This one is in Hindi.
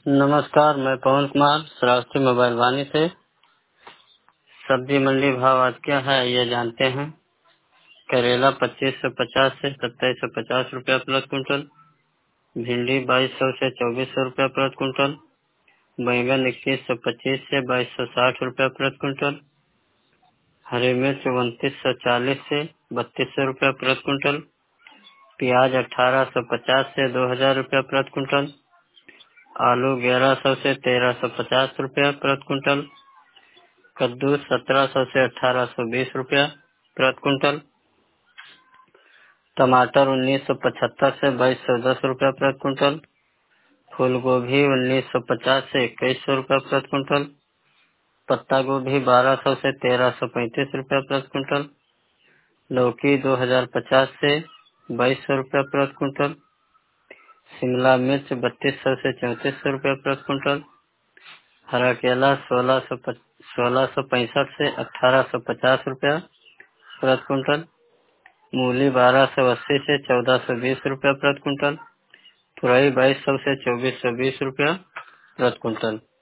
नमस्कार, मैं पवन कुमार श्रावस्ती मोबाइल वानी से। सब्जी मंडी भाव आज क्या है ये जानते हैं। करेला 2550 से 2750 रुपया प्रति क्विंटल, भिंडी 2200 से 2400 रुपया प्रति क्विंटल, बैंगन 2125 से 2260 रुपया प्रति क्विंटल, हरी मिर्च 2940 से 3200 रुपया प्रति क्विंटल, प्याज 1850 से 2000 रुपया प्रति क्विंटल, आलू 1100 से 1350 रुपया प्रति क्विंटल, कद्दू 1700 से 1820 रुपया प्रति क्विंटल, टमाटर 1975 से 2210 रुपया प्रति क्विंटल, फूल गोभी 1950 से 2100 रुपया प्रति क्विंटल, पत्ता गोभी 1200 से 1335 रुपया प्रति क्विंटल, लौकी 2050 से 2200 रुपया प्रति क्विंटल, शिमला मिर्च 3200 से 3400 रुपया प्रति क्विंटल, हरा केला 1665 से 1850 रुपया प्रति क्विंटल, मूली 1280 से 1420 रुपया प्रति क्विंटल, तुरई 2200 से 2420 रुपया प्रति क्विंटल।